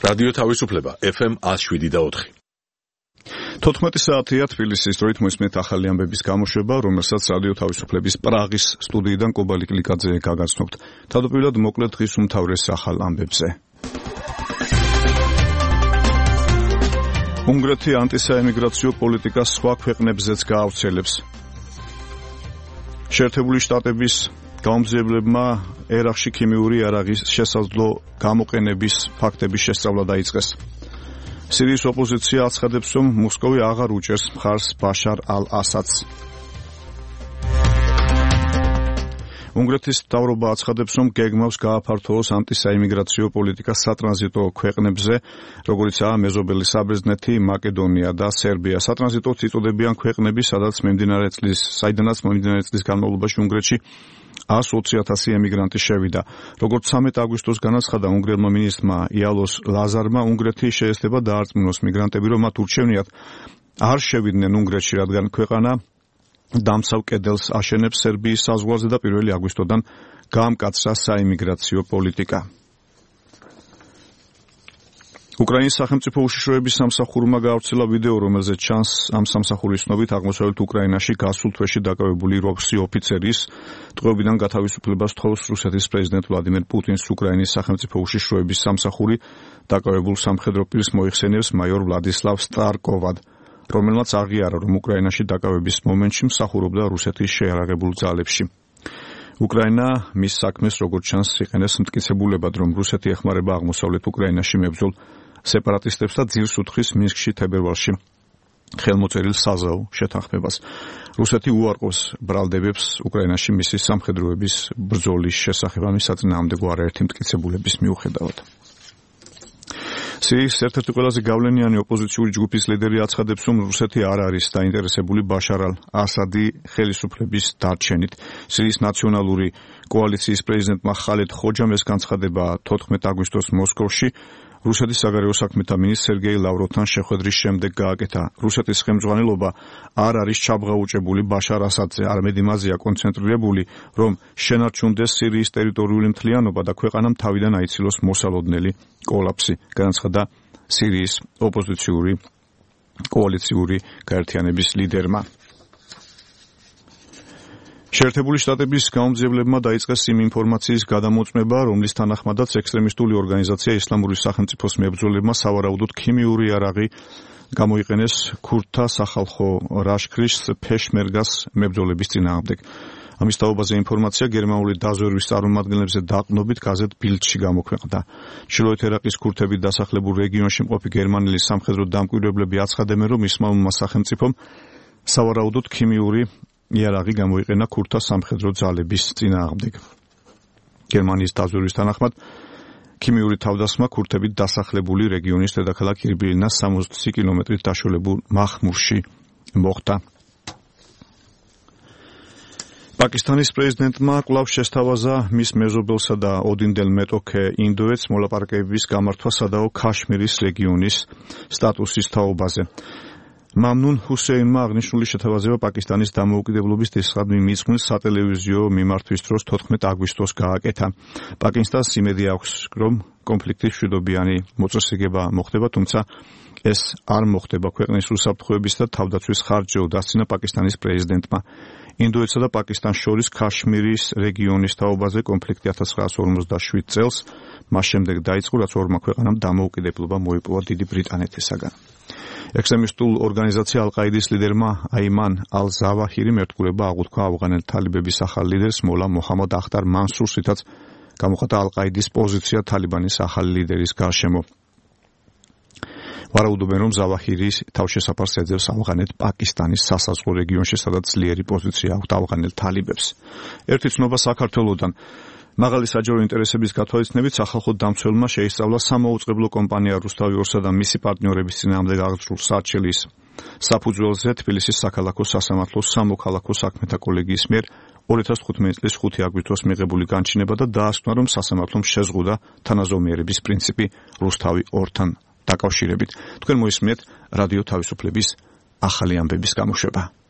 რადიო თავისუფლება FM 107.4. 14 საათია თბილისის დროით მოსმენთ ახალი ამბების გამოშვება, რომელსაც რადიო თავისუფლების პრაღის სტუდიიდან კობალი კლიკაძე გაგაცნობთ. თავდაპირველად მოკლედ დღის უმთავრეს ახალ ამბებზე. უნგრეთი ანტისაემიგრაციო პოლიტიკას სხვა ქვეყნებზეც გაავრცელებს. შეერთებული შტატების გამომძიებლებმა ერაყში ქიმიური იარაღის შესაძლო გამოყენების ფაქტების შესწავლა დაიწყეს. სირიის ოპოზიცია აცხადებს, რომ მოსკოვი აღარ უჭერს მხარს ბაშარ ალ-ასადს. უნგრეთის მთავრობა აცხადებს, რომ გეგმავს გააფართოვოს ანტისაიმიგრაციო პოლიტიკა სატრანზიტო ქვეყნებზე, როგორიცაა მეზობელი საბერძნეთი, მაკედონია და სერბია. სატრანზიტოდ იწოდებიან ქვეყნები, საიდანაც მომდინარე წლის განმავლობაში უნგრეთში 120,000 ემიგრანტი შევიდა. როგორც 13 აგვისტოს განაცხადა უნგრელმა მინისტრმა იალოს ლაზარმა, უნგრეთი შეეცდება დაარწმუნოს მიგრანტები, რომ მათ ურჩევნიათ არ შევიდნენ უნგრეთში, რადგან ქვეყანა დამცავ კედელს აშენებს სერბიის საზღვარზე და 1 აგვისტოდან გაამკაცრა საიმიგრაციო პოლიტიკა. უკრაინის სახელმწიფო უშიშროების სამსახურმა გაავრცელა ვიდეო, რომელზეც ჩანს ამ სამსახურის ცნობით აღმოსავლეთ უკრაინაში გასულ თვეში დაკავებული როსი ოფიცერის ტყვეობიდან გათავისუფლებას თხოვს რუსეთის პრეზიდენტ ვლადიმერ პუტინს. უკრაინის სახელმწიფო უშიშროების სამსახური დაკავებულ სამხედრო პირს მოიხსენიებს მაიორ ვლადისლავ სტარკოვად, რომელმაც აღიარა, რომ უკრაინაში დაკავების მომენტში მსახურობდა რუსეთის შეიარაღებულ ძალებში. უკრაინა მის საქმეს როგორც ჩანს იყენებს მტკიცებულებად, რომ რუსეთი ეხმარება აღმოსავლეთ უკრაინაში მებრძოლ სეპარატისტებს და ძირს უთხრის მინსკში თებერვალში ხელმოწერილ საზავო შეთანხმებას. რუსეთი უარყოფს ბრალდებებს უკრაინაში მისი სამხედროების ბრძოლის შესახებ, ამის საწინააღმდეგო არაერთი მტკიცებულების მიუხედავად. სირიის ერთ-ერთი ყველაზე გავლენიანი ოპოზიციური ჯგუფის ლიდერი აცხადებს, რომ რუსეთი არ არის დაინტერესებული ბაშარ ალ-ასადი ხელისუფლების დარჩენით. სირიის ნაციონალური კოალიციის პრეზიდენტმა ხალედ ხოჯამ ეს განცხადება 14 აგვისტოს მოსკოვში რუსეთის საგარეო საქმეთა მინისტრ სერგეი ლავროვთან შეხვედრის შემდეგ გააკეთა. რუსეთის ხელმძღვანელობა არ არის ჩაბღაუჭებული ბაშარ ასადზე, არამედ იმაზეა კონცენტრირებული, რომ შენარჩუნდეს სირიის ტერიტორიული მთლიანობა და ქვეყანამ თავიდან აიცილოს მოსალოდნელი კოლაფსი, განაცხადა სირიის ოპოზიციური კოალიციური გაერთიანების ლიდერმა. შეერთებული შტატების გამომძიებლებმა დაიწყეს იმ ინფორმაციის გადამოწმება, რომლის თანახმადაც ექსტრემისტული ორგანიზაცია ისლამური სახელმწიფოს მებრძოლებმა სავარაუდოდ ქიმიური იარაღი გამოიყენეს ქურდთა სახალხო ლაშქრის ფეშმერგას მებრძოლების წინააღმდეგ. ამის თაობაზე ინფორმაცია გერმანული დაზვერვის წარმომადგენლებზე დაყრდნობით გაზეთ ბილდში გამოქვეყნდა. ჩრდილოეთ ერაყის ქურთებით დასახლებულ რეგიონში მყოფი გერმანელი სამხედრო დამკვირვებლები აცხადებენ, რომ ისლამურმა სახელმწიფომ სავარაუდოდ ქიმიური იარაღი გამოიყენა ქურდთა სამხედრო ძალების წინააღმდეგ. გერმანიის დაზვერვის თანახმად ქიმიური თავდასხმა ქურთებით დასახლებული რეგიონის დედაქალაქ ირბილინას 60 კილომეტრით დაშორებულ მახმურში მოხდა. პაკისტანის პრეზიდენტმა კვლავ შესთავაზა მის მეზობელსა და ოდინდელ მეტოქე ინდოეთს მოლაპარაკებების გამართვა სადაო ქაშმირის რეგიონის სტატუსის თაობაზე. მამნუნ ჰუსეინმა აღნიშნული შეთავაზება პაკისტანის დამოუკიდებლობის 19 მიწვნის სატელევიზიო მიმართვის დროს 14 აგვისტოს გააკეთა. პაკისტანს იმედი აქვს, რომ კონფლიქტის მშვიდობიანი მოწესრიგება მოხდება, თუმცა ეს არ მოხდება. ქვეყნის უსაფრთხოების და თავდაცვის ხარჯზე დასცინა პაკისტანის პრეზიდენტმა. ინდოეთსა და პაკისტანს შორის ქაშმირის რეგიონის თაობაზე კონფლიქტი 1947 წელს მას შემდეგ დაიწყო, რაც ორმა ქვეყანამ დამოუკიდებლობა მოიპოვა დიდი ბრიტანეთისაგან. ექსტრემისტულ ორგანიზაცია ალ-ყაიდის ლიდერმა აიმან ალ-ზავაჰირიმ ერთგულება აღუთქვა ავღანელ თალიბების ახალ ლიდერს მოლა მოჰამად ახტარ მანსურს, რითაც გამოხატა ალ-ყაიდის პოზიცია თალიბანის ახალი ლიდერის გარშემო. ვარაუდობენ, რომ ზავაჰირის თავშესაფარს ეძებს ავღანეთ პაკისტანის სასაზღვრო რეგიონში, სადაც ძლიერი პოზიცია აქვს ავღანელ თალიბებს. ერთი ცნობა საქართველოდან. მაღალი საჯარო ინტერესების გათვალისწინებით სახალხო დამცველმა შეისწავლა სამაუწყებლო კომპანია რუსთავი ორსა და მისი პარტნიორების წინააღმდეგ აღძრულ სარჩელის საფუძველზე თბილისის საქალაქო სასამართლო სამოქალაქო საქმეთა კოლეგიის მიერ 2015 წლის 5 აგვისტოს მიღებული განჩინება და დაასკვნა, რომ სასამართლომ შეზღუდა თანაზომიერების პრინციპი რუსთავი ორთან დაკავშირებით. თქვენ მოისმინეთ რადიო თავისუფლების ახალი ამბების გამოშვება.